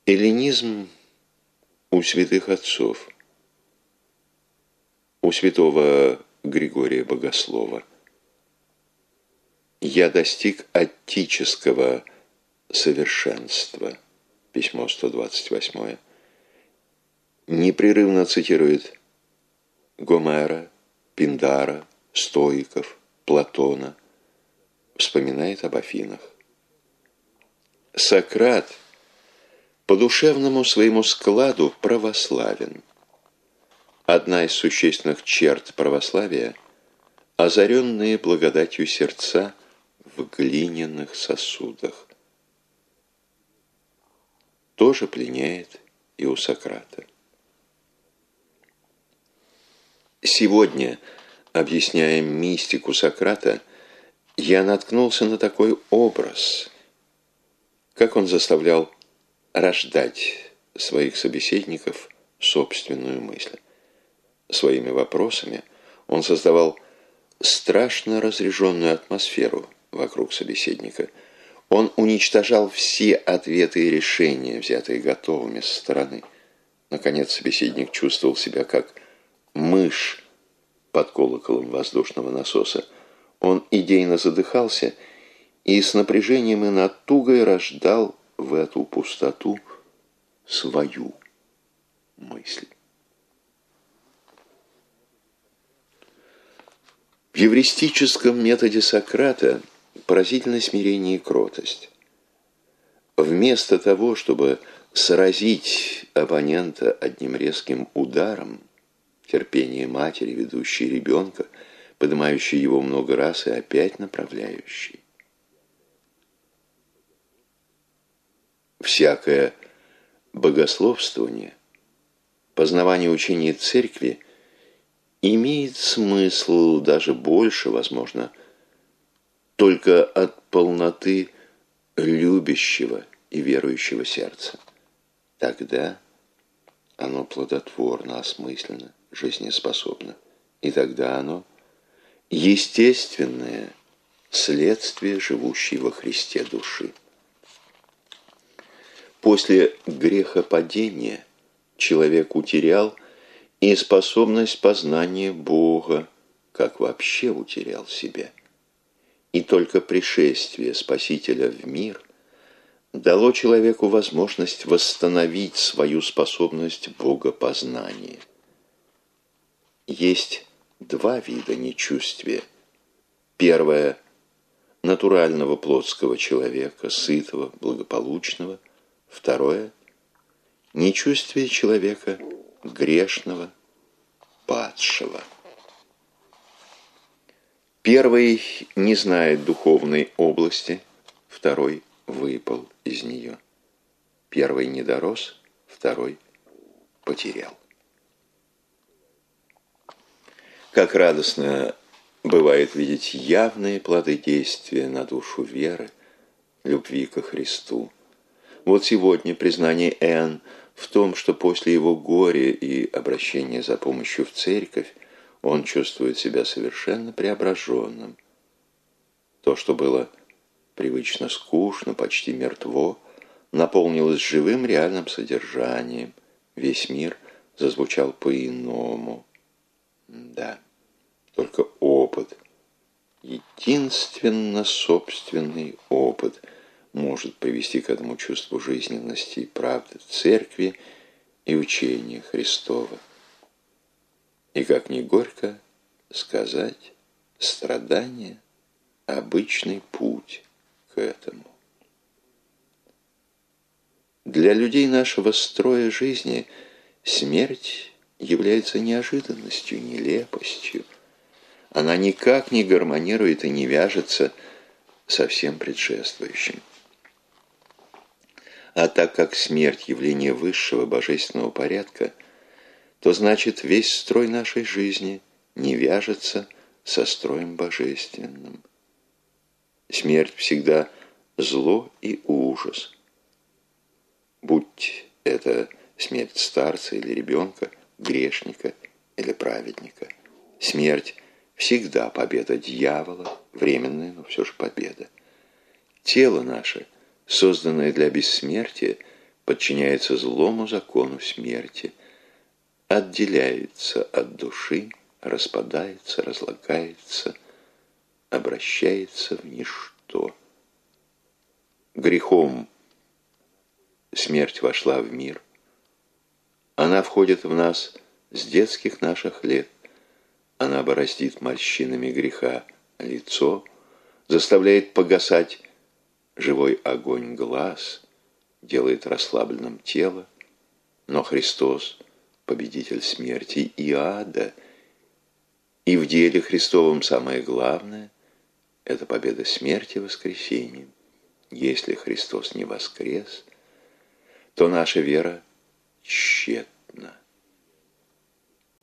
Эллинизм у святых отцов, у святого Григория Богослова. «Я достиг аттического совершенства». Письмо 128. Непрерывно цитирует Гомера, Пиндара, стоиков, Платона. Вспоминает об Афинах. Сократ по душевному своему складу православен. Одна из существенных черт православия – озаренные благодатью сердца в глиняных сосудах. Тоже пленяет и у Сократа. Сегодня, объясняя мистику Сократа, я наткнулся на такой образ, как он заставлял рождать своих собеседников собственную мысль. Своими вопросами он создавал страшно разряженную атмосферу вокруг собеседника. Он уничтожал все ответы и решения, взятые готовыми со стороны. Наконец собеседник чувствовал себя как мышь под колоколом воздушного насоса. Он идейно задыхался и с напряжением и натугой рождал в эту пустоту свою мысль. В евристическом методе Сократа поразительное смирение и кротость. Вместо того, чтобы сразить оппонента одним резким ударом, терпение матери, ведущей ребенка, поднимающей его много раз и опять направляющей. Всякое богословствование, познавание учения церкви имеет смысл даже больше, возможно, только от полноты любящего и верующего сердца. Тогда оно плодотворно, осмысленно, жизнеспособно. И тогда оно естественное следствие живущей во Христе души. После грехопадения человек утерял и способность познания Бога, как вообще утерял себя. И только пришествие Спасителя в мир дало человеку возможность восстановить свою способность богопознания. Есть два вида нечувствия. Первое – натурального плотского человека, сытого, благополучного. Второе – нечувствие человека грешного, падшего. Первый не знает духовной области, второй выпал из нее. Первый не дорос, второй потерял. Как радостно бывает видеть явные плоды действия на душу веры, любви ко Христу. Вот сегодня признание Н. в том, что после его горя и обращения за помощью в церковь он чувствует себя совершенно преображенным. То, что было привычно скучно, почти мертво, наполнилось живым реальным содержанием. Весь мир зазвучал по-иному. Да, только опыт, единственно собственный опыт может привести к этому чувству жизненности и правды церкви и учения Христова. И как ни горько сказать, страдание – обычный путь к этому. Для людей нашего строя жизни смерть является неожиданностью, нелепостью. Она никак не гармонирует и не вяжется со всем предшествующим. А так как смерть – явление высшего божественного порядка, то значит весь строй нашей жизни не вяжется со строем божественным. Смерть всегда зло и ужас. Будь это смерть старца или ребенка, грешника или праведника. Смерть всегда победа дьявола, временная, но все же победа. Тело наше, созданное для бессмертия, подчиняется злому закону смерти, отделяется от души, распадается, разлагается, обращается в ничто. Грехом смерть вошла в мир. Она входит в нас с детских наших лет. Она бороздит морщинами греха лицо, заставляет погасать живой огонь глаз, делает расслабленным тело. Но Христос, победитель смерти и ада, и в деле Христовом самое главное – это победа смерти воскресением. Если Христос не воскрес, то наша вера тщетна.